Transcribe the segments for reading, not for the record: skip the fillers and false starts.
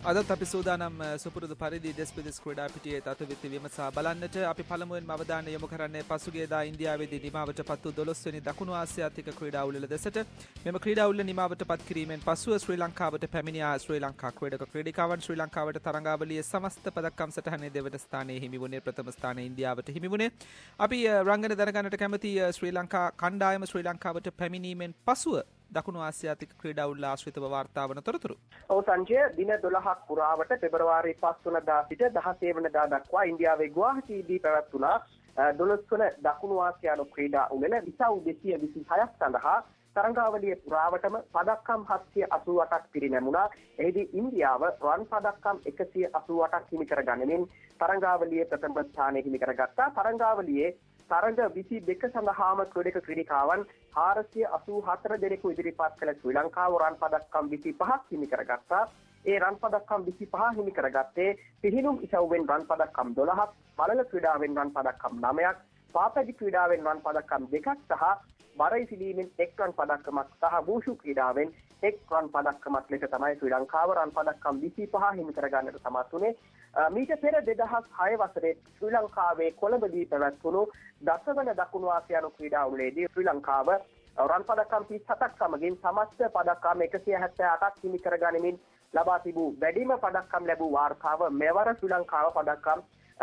අදත් අපි සූදානම් සුපුරුදු පරිදි දෙස්පෙදෙස් ක්‍රීඩා පිටියේ තත්ත්වය විමසා බලන්නට අපි පළමුවෙන්ම අවධානය යොමු කරන්නේ පසුගියදා ඉන්දියාවේදී නිමාවට පත් වූ 12 වෙනි දකුණු ආසියාතික ක්‍රීඩා උළෙල දෙසට. මෙම ක්‍රීඩා උළෙල නිමාවට පත් කිරීමෙන් පසුව ශ්‍රී ලංකාවට පැමිණියා ශ්‍රී ලංකා ක්‍රීඩක ක්‍රීඩිකාවන් ශ්‍රී ලංකාවට තරඟාවලියේ සමස්ත පදක්කම් සටහනේ දෙවන ස්ථානයේ හිමි වුණේ ප්‍රථම ස්ථානයේ ඉන්දියාවට හිමි වුණේ. අපි රංගන දැනගන්නට කැමති ශ්‍රී ලංකා කණ්ඩායම ශ්‍රී ලංකාවට පැමිණීමෙන් පසුව දකුණු ආසියාතික ක්‍රීඩා උළෙල ආශ්‍රිතව වාර්තා වන තොරතුරු. ඔව් සංජය, දින 12ක් පුරාවට පෙබරවාරි 5 වෙනිදා සිට 16 වෙනිදා දක්වා ඉන්දියාවේ ගුවාහටීදී පැවැත්වුණා 12 වන දකුණු ආසියානු ක්‍රීඩා උළෙල විසව් 226ක් සඳහා තරඟාවලියේ පුරාවටම පදක්කම් 788ක් පිරිනැමුණා. එහිදී ඉන්දියාව රන් පදක්කම් 188ක් හිමි කරගනිමින් තරඟාවලියේ ප්‍රථම ස්ථානය හිමි කරගත්තා. තරඟාවලියේ තරඟ 22 සඳහාම ක්‍රීඩක ක්‍රීඩිකාවන් 484 දෙනෙකු ඉදිරිපත් කළ ශ්‍රී ලංකාව රන් පදක්කම් 25ක් හිමි කරගත්තා. ඒ රන් පදක්කම් 25 හිමි කරගත්තේ පිහිනුම් ඉසව්වෙන් රන් පදක්කම් 12ක්, බලල ක්‍රීඩාවෙන් රන් පදක්කම් 9ක්, පාපැදි ක්‍රීඩාවෙන් රන් පදක්කම් 2ක් සහ බර ඉසිලීමෙන් 1 රන් පදක්කමක් සහ වූෂු ක්‍රීඩාවෙන් 1 රන් පදක්කමක් ලෙස තමයි ශ්‍රී ලංකාව රන් පදක්කම් 25 හිමි කරගන්නට සමත් වුණේ. මීට පෙර 2006 වසරේ ශ්‍රී ලංකාවේ කොළඹදී පැවැත්වුණු දසවන දකුණු ආසියානු ක්‍රීඩා උළෙලේදී ශ්‍රී ලංකාව රන් පදක්කම් 37ක් සමගින් සමස්ත පදක්කම් 178ක් හිමි කරගනිමින් ලබා තිබූ වැඩිම පදක්කම් ලැබූ වාර්තාව මෙවර ශ්‍රී ලංකාව පදක්කම්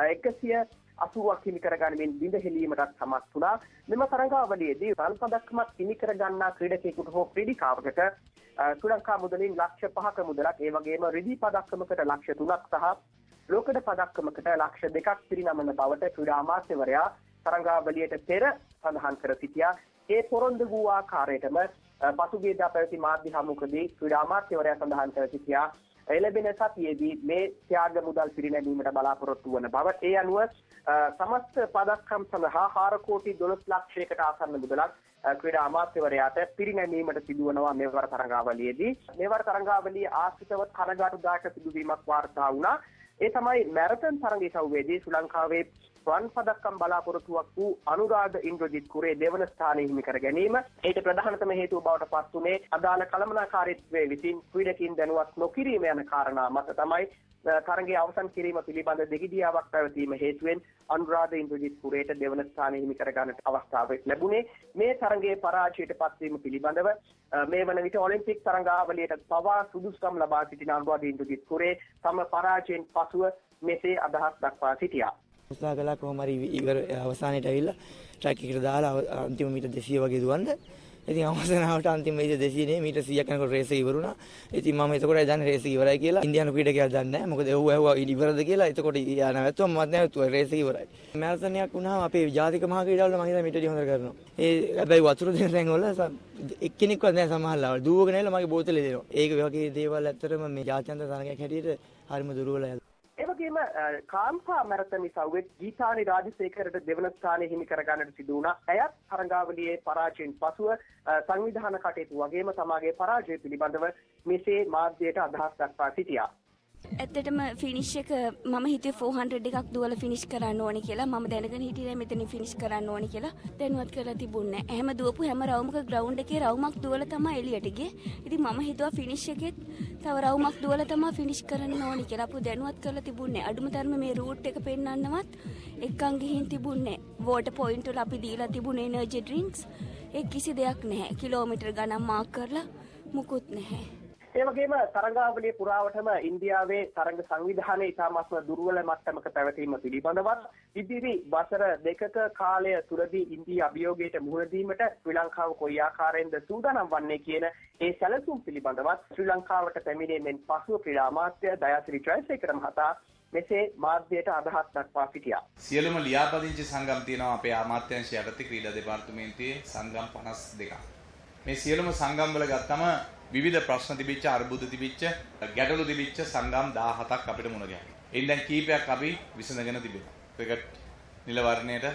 180ක් හිමි කරගනිමින් බිඳ හෙළීමටත් සමත් වුණා. මෙම තරඟාවලියේදී රන් පදක්කමක් හිමි කරගන්නා ක්‍රීඩකයෙකුට හෝ ක්‍රීඩිකාවකට ශ්‍රී ලංකා මුදලින් ලක්ෂ 5ක මුදලක්, ඒ වගේම රිදී පදක්කමකට ලක්ෂ 3ක් සහ ලෝකඩ පදක්කමකට ලක්ෂ 2ක් පිරිනමන බවට ක්‍රීඩා අමාත්‍යවරයා තරඟාවලියට පෙර සඳහන් කර සිටියා. ඒ පොරොන්දු වූ ආකාරයටම පසුගියදා පැවති මාධ්‍ය හමුවකදී ක්‍රීඩා අමාත්‍යවරයා සඳහන් කර සිටියා එළඹෙන සතියේදී මේ ත්‍යාග මුදල් පිරිනැමීමට බලාපොරොත්තු වන බව. ඒ අනුව සමස්ත පදක්කම් සඳහා 4 කෝටි 12 ලක්ෂයකට ආසන්න මුදලක් ක්‍රීඩා අමාත්‍යවරයාට පිරිනැමීමට සිදුවනවා මෙවර තරඟාවලියේදී. මෙවර තරඟාවලියේ ආශ්‍රිතව කනගාටුදායක සිදුවීමක් වාර්තා වුණා. ඒ තමයි මැරතන් තරඟ ඉසව්වේදී ශ්‍රී ලංකාවේ රන් පදක්කම් බලාපොරොත්තුවක් වූ අනුරාධ ඉන්ද්‍රජිත් කුරේ දෙවන ස්ථානය හිමි කර ගැනීම. ඒට ප්‍රධානතම හේතුව බවට පත් වුණේ අදාළ කළමනාකාරීත්වයේ විසින් ක්‍රීඩකින් දැනුවත් නොකිරීම යන කාරණා මත තමයි තරඟයේ අවසන් කිරීම පිළිබඳ දෙගිඩියාවක් පැවතීම හේතුවෙන් අනුරාධ ඉන්ද්‍රජිත් කුරේට දෙවන ස්ථානය හිමි කර ගන්නට අවස්ථාව ලැබුණේ. මේ තරඟයේ පරාජයට පත්වීම පිළිබඳව මේ වන විට ඔලිම්පික් තරඟාවලියට පවා සුදුසුකම් ලබා සිටින අනුරාධ ඉන්ද්‍රජිත් කුරේ තම පරාජයෙන් පසුව මෙසේ අදහස් දක්වා සිටියා. උත්සාහ කළා කොහොම හරි ඉවර අවසානයේට ඇවිල්ලා ට්‍රැක් එකට දාලා අන්තිම මීටර් 200 වගේ දුවන්න. ඉතින් අවසානවට අන්තිම මීටර් 200 නේ මීටර් 100ක් යනකොට රේස් එක ඉවරුණා. ඉතින් මම එතකොටයි දන්නේ රේස් එක ඉවරයි කියලා. ඉන්දියානු ක්‍රීඩකයා දන්නේ නැහැ. මොකද ඇහුවා ඉවරද කියලා. එතකොට යා නැවතුවා මමත් නැවතුවා රේස් එක ඉවරයි. මැරතනයක් වුණාම අපේ ජාතික මහා ක්‍රීඩාවල මම හිතා මීටර් හොඳ කරනවා. ඒ හැබැයි වතුර දෙන තැන් වල එක්කෙනෙක්වත් නැහැ සමහරවල්. දුවගෙන ඇවිල්ලා මගේ බෝතලේ දෙනවා. ඒක වගේ දේවල් ඇත්තටම මේ ජාත්‍යන්තර තරගයක් හැටියට හරිම දුර්වලයි. එවැගේම කාන්තා මැරතන් ඉසව්වේ ගීතානි රාජසේකරට දෙවන ස්ථානය හිමි කරගන්නට සිදු වුණා. ඇයත් තරඟාවලියේ පරාජයෙන් පසුව සංවිධාන කටයුතු වගේම තමාගේ පරාජය පිළිබඳව මෙසේ මාධ්‍යයට අදහස් දක්වා සිටියා. ඇත්තටම ෆිනිෂ් එක මම හිතුවේ 400 එකක් දුවලා ෆිනිෂ් කරන්න ඕනේ කියලා. මම දැනගෙන හිටියේ මෙතනින් ෆිනිෂ් කරන්න ඕනේ කියලා. දැනුවත් කරලා තිබුණේ නැහැ. එහෙම දුවපු හැම රවුමක ග්‍රවුන්ඩ් එකේ රවුමක් දුවලා තමයි එළියට ගියේ. ඉතින් මම හිතුවා ෆිනිෂ් එකෙත් තව රවුමක් දුවලා තමයි ෆිනිෂ් කරන්න ඕනේ කියලා. අපු දැනුවත් කරලා තිබුණේ. අඩුම තරමේ මේ රූට් එක පෙන්වන්නවත් එක්කන් ගිහින් තිබුණේ. වෝටර් පොයින්ට් වල අපි දීලා තිබුණේ එනර්ජි ඩ්‍රින්ක්ස්. ඒ කිසි දෙයක් නැහැ. කිලෝමීටර් ගණන් මාක් කරලා මුකුත් නැහැ. ඒ වගේම තරඟාවලියේ පුරාවටම ඉන්දියාවේ තරඟ සංවිධානයේ ඉතාමත්ම දුර්වල මට්ටමක පැවතීම පිළිබඳවත් ඉදිරි වසර දෙකක කාලය තුළදී ඉන්දිය අභියෝගයට මුහුණ දීමට ශ්‍රී ලංකාව කොයි ආකාරයෙන්ද සූදානම් වන්නේ කියන ඒ සැලසුම් පිළිබඳවත් ශ්‍රී ලංකාවට පැමිණීමෙන් පසුව ක්‍රීඩා අමාත්‍ය දයාසිරි ජයසේකර මහතා මෙසේ මාධ්‍යයට අදහස් දක්වා සිටියා. සියලුම ලියාපදිංචි සංගම් තියෙනවා අපේ අමාත්‍යාංශය යටතේ ක්‍රීඩා දෙපාර්තමේන්තුවේ සංගම් 52ක්. මේ සියලුම සංගම් වල ගත්තම විවිධ ප්‍රශ්න තිබිච්ච අර්බුද තිබිච්ච ගැටලු තිබිච්ච සංගම් 17ක් අපිට මුණ ගැහුවා. එයින් දැන් කීපයක් අපි විසඳගෙන තිබෙනවා. ක්‍රිකට් නිල වර්ණයට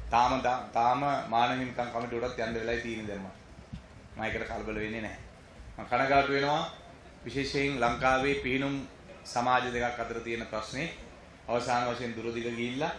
තාම මානව හිමිකම් කමිටුවටත් යන්න වෙලායි තියෙන දැන් මම ඒකට කලබල වෙන්නේ නැහැ. මම කනගාටු වෙනවා විශේෂයෙන් ලංකාවේ පිහිනුම් සමාජ දෙකක් අතර තියෙන ප්‍රශ්නේ අවසාන වශයෙන් දුරදිග ගිහිල්ලා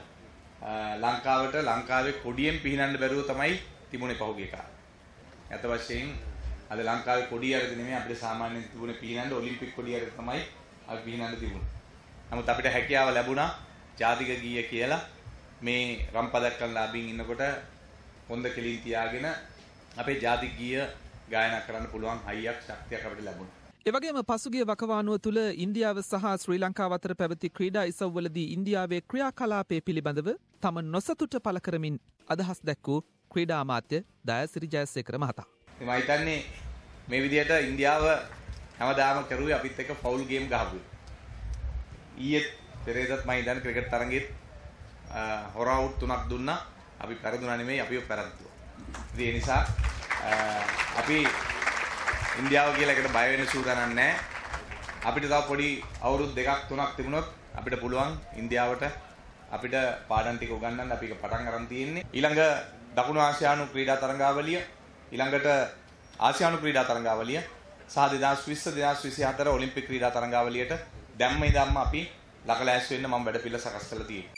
ලංකාවේ කොඩියෙන් පිහිනන්න බැරුව තමයි තිබුණේ පහුගිය කාලේ. අත වශයෙන් අද ලංකාවේ කොඩිය අරගෙන නෙමෙයි අපිට සාමාන්‍යයෙන් තිබුණේ පිහිනන්න ඔලිම්පික් කොඩිය අරගෙන තමයි අපි පිහිනන්න තිබුණා. නමුත් අපිට හැකියාව ලැබුණා ජාතික ගීය කියලා මේ රම්පදක් කරන ලාභින් ඉන්නකොට හොඳ කෙලින් තියාගෙන අපේ ජාතික ගීය ගායනා කරන්න පුළුවන් හයියක් ශක්තියක් අපිට ලැබුණා. එවගේම පසුගිය වකවානුව තුළ ඉන්දියාව සහ ශ්‍රී ලංකාව අතර පැවති ක්‍රීඩා ඉසව්වලදී ඉන්දියාවේ ක්‍රියාකලාපය පිළිබඳව තම නොසතුට පළ කරමින් අදහස් දැක්වූ ක්‍රීඩා අමාත්‍ය දයාසිරි ජයසේකර මහතා. මම හිතන්නේ මේ විදිහට ඉන්දියාව හැමදාම කරුවේ අපිත් එක්ක ෆවුල් ගේම් ගහපුවා. ඊයේ පෙරේදත් මම හිතන්නේ ක්‍රිකට් තරඟෙත් හොර අවුට් 3ක් දුන්නා. අපි පෙරදුනා නෙමෙයි අපිව පෙරද්දුවා. ඉතින් ඒ නිසා අපි ඉන්දියාව කියලා එකට බය වෙන්න සූදානම් නැහැ. අපිට තව පොඩි අවුරුදු 2ක් 3ක් තිබුණොත් අපිට පුළුවන් ඉන්දියාවට අපිට පාඩම් ටික උගන්වන්න අපි පටන් අරන් තියෙන්නේ. ඊළඟ දකුණු ආසියානු ක්‍රීඩා තරඟාවලිය, ඊළඟට ආසියානු ක්‍රීඩා තරඟාවලිය සහ 2020 2024 ඔලිම්පික් ක්‍රීඩා තරඟාවලියට දැම්ම ඉඳන්ම අපි ලකලෑස් වෙන්න මම වැඩ පිළිවෙල සකස් කරලා තියෙනවා.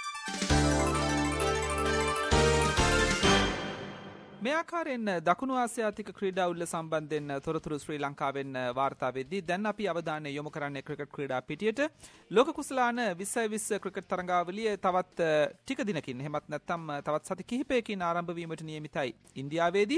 මේ ආකාරයෙන් දකුණු ආසියාතික ක්‍රීඩා උල්ල සම්බන්ධයෙන් තොරතුරු ශ්‍රී ලංකාවෙන් වාර්තා වෙද්දී දැන් අපි අවධානය යොමු කරන්නේ ක්‍රිකට් ක්‍රීඩා පිටියට. ලෝක කුසලාන 2020 ක්‍රිකට් තරඟාවලිය තවත් ටික දිනකින් එහෙමත් නැත්නම් තවත් සති කිහිපයකින් ආරම්භ වීමට නියමිතයි ඉන්දියාවේදී.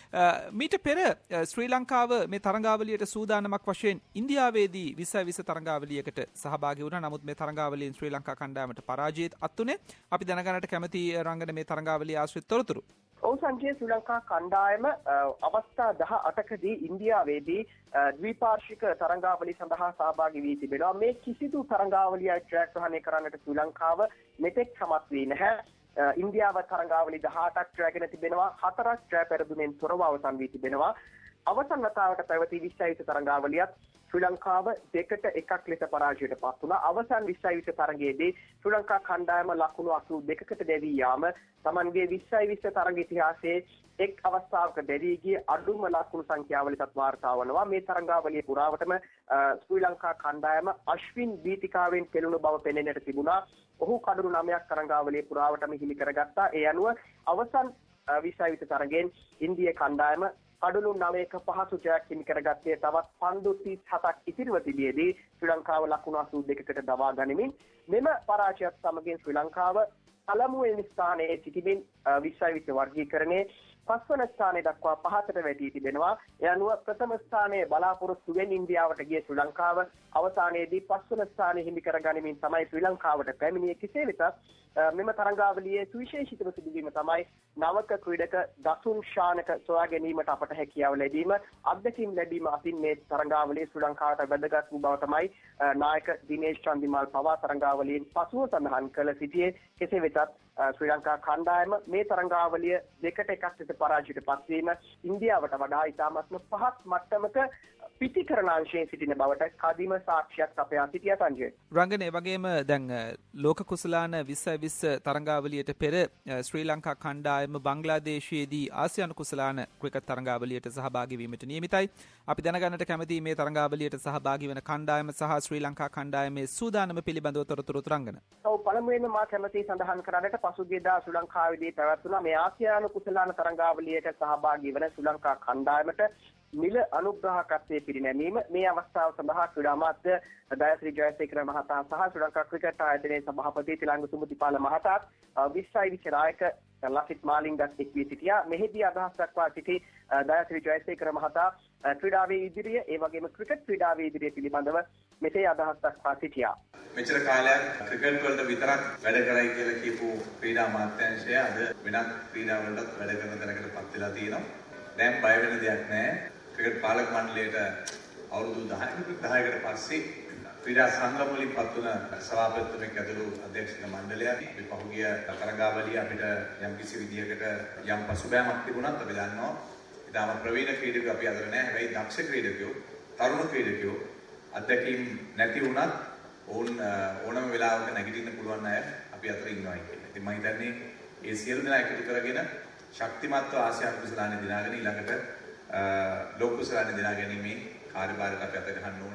මීට පෙර ශ්‍රී ලංකාව මේ තරඟාවලියට සූදානමක් වශයෙන් ඉන්දියාවේදී 2020 තරඟාවලියකට සහභාගී වුණා. නමුත් මේ තරඟාවලියෙන් ශ්‍රී ලංකා කණ්ඩායමට පරාජයත් අත්ුනේ. අපි දැනගන්නට කැමති රංගන මේ තරඟාවලිය ආශ්‍රිත තොරතුරු. ඔව් සංජය, ශ්‍රී ලංකා කණ්ඩායම අවස්ථා 18කදී ඉන්දියාවේදී ද්විපාර්ශ්වික තරඟාවලිය සඳහා සහභාගී වී තිබෙනවා. මේ කිසිදු තරඟාවලියක් ජයග්‍රහණය කරන්නට ශ්‍රී ලංකාව මෙතෙක් සමත් වී නැහැ. ඉන්දියාව තරඟාවලි 18ක් ජයගෙන තිබෙනවා. 4ක් ජය පෙරදුනෙන් තොරව අවසන් වී තිබෙනවා. අවසන් වතාවට පැවති 2020 තරඟාවලියත් ශ්‍රී ලංකාව 2-1 ලෙස පරාජයට පත් වුණා. අවසන් 2020 තරගයේදී ශ්‍රී ලංකා කණ්ඩායම ලකුණු 82කට දැවී යාම තමන්ගේ 2020 තරග ඉතිහාසයේ එක් අවස්ථාවක දැවී ගිය අඩුම ලකුණු සංඛ්‍යාව ලෙසත් වාර්තා වනවා. මේ තරඟාවලිය පුරාවටම ශ්‍රී ලංකා කණ්ඩායම අශ්වින් බීතිකාවෙන් පෙළුණු බව පෙනෙන්නට තිබුණා. ඔහු කඩුණු 9ක් තරඟාවලිය පුරාවටම හිමි කරගත්තා. ඒ අනුව අවසන් 2020 තරගයෙන් ඉන්දියා කණ්ඩායම කඩුණු 9ක පහසු ජයක් හිමි කරගත්තේ. තවත් පන්දු 37ක් ඉතිරිව තිබියදී ශ්‍රී ලංකාව ලකුණු 82කට දවා ගනිමින් මෙම පරාජයත් සමගින් ශ්‍රී ලංකාව පළමුවෙනි ස්ථානයේ සිටිමින් 2020 වර්ගීකරණයේ පස්වන ස්ථානයේ දක්වා පහතට වැටී තිබෙනවා. ඒ අනුව ප්‍රථම ස්ථානයේ බලාපොරොත්තු වෙන ඉන්දියාවට ගිය ශ්‍රී ලංකාව අවසානයේදී පස්වන ස්ථානය හිමි කර ගනිමින් තමයි ශ්‍රී ලංකාවට පැමිණියේ. කෙසේ වෙතත් මෙම තරඟාවලියේ සුවිශේෂීතම සිදුවීම තමයි නවක ක්‍රීඩක දසුන් ශානක සොයා ගැනීමට අපට හැකියාව ලැබීම. අත්දැකීම් ලැබීම අතින් මේ තරඟාවලියේ ශ්‍රී ලංකාවට වැදගත් වූ බව තමයි නායක දිනේෂ් චන්දිමාල් පවා තරඟාවලියෙන් පසුව සඳහන් කළ සිටියේ. කෙසේ වෙතත් ශ්‍රී ලංකා කණ්ඩායම මේ තරඟාවලිය 2-1 ලෙස පරාජයට පත්වීම ඉන්දියාවට වඩා ඉතාමත්ම පහත් මට්ටමක පිටිකරණ අංශයෙන් සිටින බවට කදිම සාක්ෂියක් අපයා සිටියා සංජය. රංගන, ඒ වගේම දැන් ලෝක කුසලාන 2020 තරඟාවලියට පෙර ශ්‍රී ලංකා කණ්ඩායම බංග්ලාදේශයේදී ආසියානු කුසලාන ක්‍රිකට් තරඟාවලියට සහභාගී වීමට නියමිතයි. අපි දැනගන්නට කැමති මේ තරඟාවලියට සහභාගී වන කණ්ඩායම සහ ශ්‍රී ලංකා කණ්ඩායමේ සූදානම පිළිබඳව තොරතුරු රංගන. ඔව්, පළමුවෙන්ම මා කැමති සඳහන් කරන්නට පසුගියදා ශ්‍රී ලංකාවේදී පැවැත්වුණා මේ ආසියානු කුසලාන තරඟාවලියට සහභාගී වන ශ්‍රී ලංකා කණ්ඩායමට මිල අනුග්‍රහකත්වයේ පිරිනැමීම. මේ අවස්ථාව සඳහා ක්‍රීඩා අමාත්‍ය දයාසිරි ජයසේකර මහතා සහ ශ්‍රී ලංකා ක්‍රිකට් ආයතනයේ සභාපති තිලංග සුමුතිපාල මහතාත් 2020 නායක ලසිත් මාලිංගත් එක් වී සිටියා. මෙහිදී අදහස් දක්වා සිටි දයාසිරි ජයසේකර මහතා ක්‍රීඩාවේ ඉදිරිය, ඒ වගේම ක්‍රිකට් ක්‍රීඩාවේ ඉදිරිය පිළිබඳව මෙසේ අදහස් දක්වා සිටියා. මෙච්චර කාලයක් ක්‍රිකට් වලට විතරක් වැඩ කරයි කියලා කියපු ක්‍රීඩා අමාත්‍යාංශය අද වෙනත් ක්‍රීඩා වලටත් වැඩ කරන තැනකටපත් වෙලා තියෙනවා. දැන් බය වෙන දෙයක් නැහැ. ක්‍රිකට් පාලක මණ්ඩලයට අවුරුදු 10කට පස්සේ ක්‍රීඩා සංගම වලින් පත් වුණ සභාපතිතුමෙක් ඇතුළු අධ්‍යක්ෂක මණ්ඩලය අපි පහුගිය තරඟාවලිය අපිට යම්කිසි විදියකට යම් පසුබෑමක් තිබුණත් අපි දන්නවා ඉතාම ප්‍රවීණ ක්‍රීඩකයෝ අපි අතර නැහැ. හැබැයි දක්ෂ ක්‍රීඩකයෝ, තරුණ ක්‍රීඩකයෝ අත්දැකීම් නැති වුණත් ඕනම වෙලාවක නැගිටින්න පුළුවන් අය අපි අතර ඉන්නවා කියලා. ඉතින් මම හිතන්නේ මේ සියලු දෙනා එකතු කරගෙන ශක්තිමත්ව ආසියානු කුසලාන දිනාගෙන ඊළඟට ලෝක කුසලාන දිනා ගැනීමේ කාර්යභාරයට අපි අත ගන්න ඕනේ.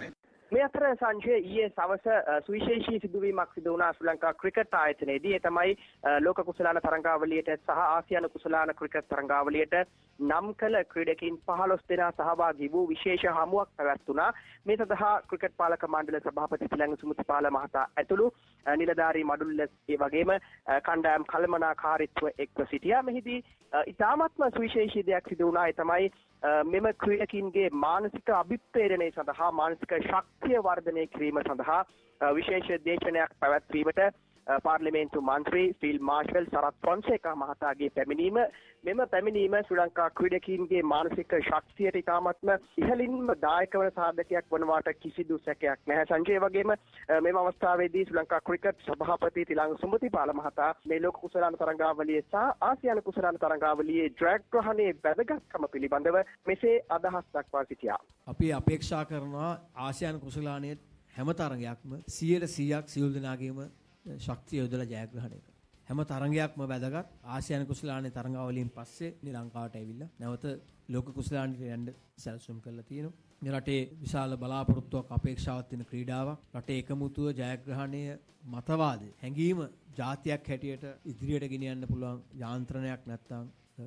මේ අතර සංජය ඊයේ සවස සුවිශේෂී සිදුවීමක් සිදු වුණා ශ්‍රී ලංකා ක්‍රිකට් ආයතනයේදී. ඒ තමයි ලෝක කුසලාන තරඟාවලියට සහ ආසියානු කුසලාන ක්‍රිකට් තරඟාවලියට නම් කළ ක්‍රීඩකින් 15 දෙනා සහභාගී වූ විශේෂ හමුවක් පැවැත්වුණා. මේ සඳහා ක්‍රිකට් පාලක මණ්ඩල සභාපති තිලංග සුමුතිපාල මහතා ඇතුළු නිලධාරී මඩුල්ල ඒ වගේම කණ්ඩායම් කළමනාකාරීත්ව එක්ව සිටියා. මෙහිදී ඉතාමත්ම සුවිශේෂී දෙයක් සිදු වුණා. ඒ තමයි මෙම ක්‍රීඩකින්ගේ මානසික අභිප්‍රේරණය සඳහා මානසික ශක්තිය වර්ධනය කිරීම සඳහා විශේෂ දේශනයක් පැවැත්වීමට පාර්ලිමේන්තු මන්ත්‍රී ෆීල්ඩ් මාර්ෂල් සරත් ෆොන්සේකා මහතාගේ පැමිණීම මෙම පැමිණීම ශ්‍රී ලංකා ක්‍රීඩකීන්ගේ මානසික ශක්තියට ඉතාමත්ම ඉහළින්ම දායක වන සාධකයක් වනවාට කිසිදු සැකයක් නැහැ. සංජය වගේම මෙම අවස්ථාවේදී ශ්‍රී ලංකා ක්‍රිකට් සභාපති තිලංග සුමුතිපාල මහතා මේ ලෝක කුසලාන තරඟාවලියේ සහ ආසියානු කුසලාන තරඟාවලියේ ජයග්‍රහණයේ වැදගත්කම පිළිබඳව මෙසේ අදහස් දක්වා සිටියා. අපි අපේක්ෂා කරනවා ආසියානු කුසලානයේ හැම තරඟයක්ම 100% සියලු දෙනාගේම ශක්තිය යොදලා ජයග්‍රහණය කරනවා. හැම තරඟයක්ම වැදගත්. ආසියානු කුසලානේ තරඟාවලියෙන් පස්සේ මේ ලංකාවට ඇවිල්ලා නැවත ලෝක කුසලානට යන්න සැලසුම් කරලා තියෙනවා. මේ රටේ විශාල බලාපොරොත්තුවක් අපේක්ෂාවක් තියෙන ක්‍රීඩාවක්. රටේ එකමුතුව ජයග්‍රහණය මතවාදය හැඟීම ජාතියක් හැටියට ඉදිරියට ගෙනියන්න පුළුවන් යාන්ත්‍රණයක් නැත්නම්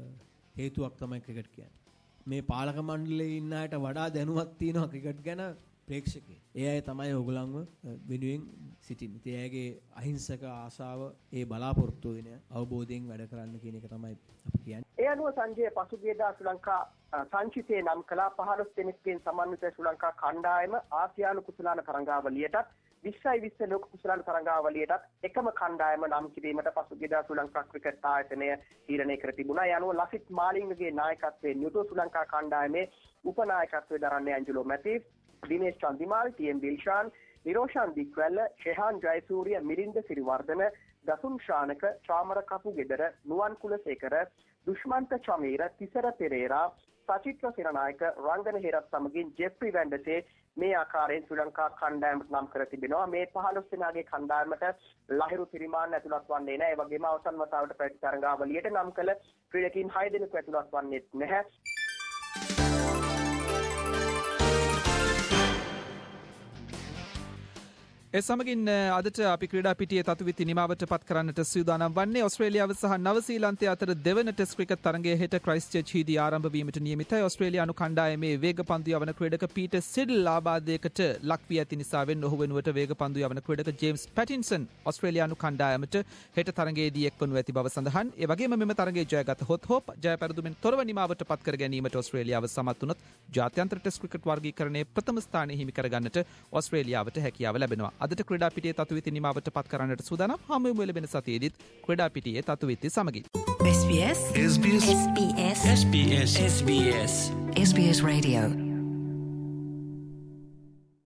හේතුවක් තමයි ක්‍රිකට් කියන්නේ. මේ පාලක මණ්ඩලයේ ඉන්න අයට වඩා දැනුමක් තියෙනවා ක්‍රිකට් ගැන ප්‍රේක්ෂකේ. ඒ අය තමයි ඔයගොල්ලන්ව වෙනුවෙන් සිටින්නේ. ඒ අයගේ අහිංසක ආශාව ඒ බලාපොරොත්තු වෙන අවබෝධයෙන් වැඩ කරන්න කියන එක තමයි අපි කියන්නේ. ඒ අනුව සංජය පසුගියදා ශ්‍රී ලංකා සංචිතේ නම් කළා 15 දෙනෙක්ගෙන් සමන්විත ශ්‍රී ලංකා කණ්ඩායම ආසියානු කුසලාන තරඟාවලියටත් 2020 ලෝක කුසලාන තරඟාවලියටත් එකම කණ්ඩායම නම් කිරීමට පසුගියදා ශ්‍රී ලංකා ක්‍රිකට් ආයතනය තීරණය කර තිබුණා. ඒ අනුව ලසිත් මාලිංගගේ නායකත්වයෙන් යුතු ශ්‍රී ලංකා කණ්ඩායමේ උපනායකත්වයේ දරන්නේ ඇන්ජලෝ මැතිව්ස්, දිනේෂ් චන්දිමාල්, ටීඑම් දිල්ෂාන්, නිරෝෂාන් දික්වැල්ල, ෂෙහාන් ජයසූරිය, මිලින්ද සිරිවර්ධන, දසුන් ශානක, චාමර කපුගෙදර, නුවන් කුලසේකර, දුෂ්මන්ත චමීර, තිසර පෙරේරා, සචිත්‍ර සිරනායක, රංගන හේරත් සමගින් ජෙෆ්රි වැන්ඩසේ මේ ආකාරයෙන් ශ්‍රී ලංකා කණ්ඩායමට නම් කර තිබෙනවා. මේ 15 දෙනාගේ කණ්ඩායමට ලහිරු තිරිමාන්න ඇතුළත් වන්නේ නැහැ. ඒ වගේම අවසන් වතාවට පැවති තරඟාවලියට නම් කළ ක්‍රීඩකීන් 6 දෙනෙකු ඇතුළත් වන්නේ නැහැ. ඒ සමගින් අදට අපි ක්‍රීඩා පිටියේ තතුවිති නිමාවට පත් කරන්නට සූදානම් වන්නේ ඔස්ට්‍රේලියාව සහ නවසීලන්තය අතර දෙවන ටෙස්ට් ක්‍රිකට් තරගය හෙට ක්‍රයිස්ට්චර්ච්හිදී ආරම්භ වීමට නියමිතයි. ඔස්ට්‍රේලියානු කණ්ඩායමේ වේගපන්දු යවන ක්‍රීඩක පීටර් සිඩල් ආබාධයකට ලක් වී ඇති නිසාවෙන් ඔහු වෙනුවට වේගපන්දු යවන ක්‍රීඩක ජේම්ස් පැටින්සන් ඔස්ට්‍රේලියානු කණ්ඩායමට හෙට තරගයේදී එක්වනු ඇති බව සඳහන්. ඒ වගේම මෙම තරගයේ ජයගත හොත් ජය පෙරදුමෙන් තොරව නිමාවට පත් කර ගැනීමට ඔස්ට්‍රේලියාව සමත් වුණොත් ජාත්‍යන්තර ටෙස්ට් ක්‍රිකට් වර්ගීකරණයේ ප්‍රථම ස්ථානය හිමි කරගන්නට ඔස්ට්‍රේලියාවට හැකියාව ලැබෙනවා. අදට ක්‍රීඩා පිටියේ තතුවිති නිමාවට පත් කරන්නට සූදානම්. හමුවෙමු ලැබෙන සතියේදීත් ක්‍රීඩා පිටියේ තතුවිති සමගින්. SBS SBS SBS SBS SBS SBS Radio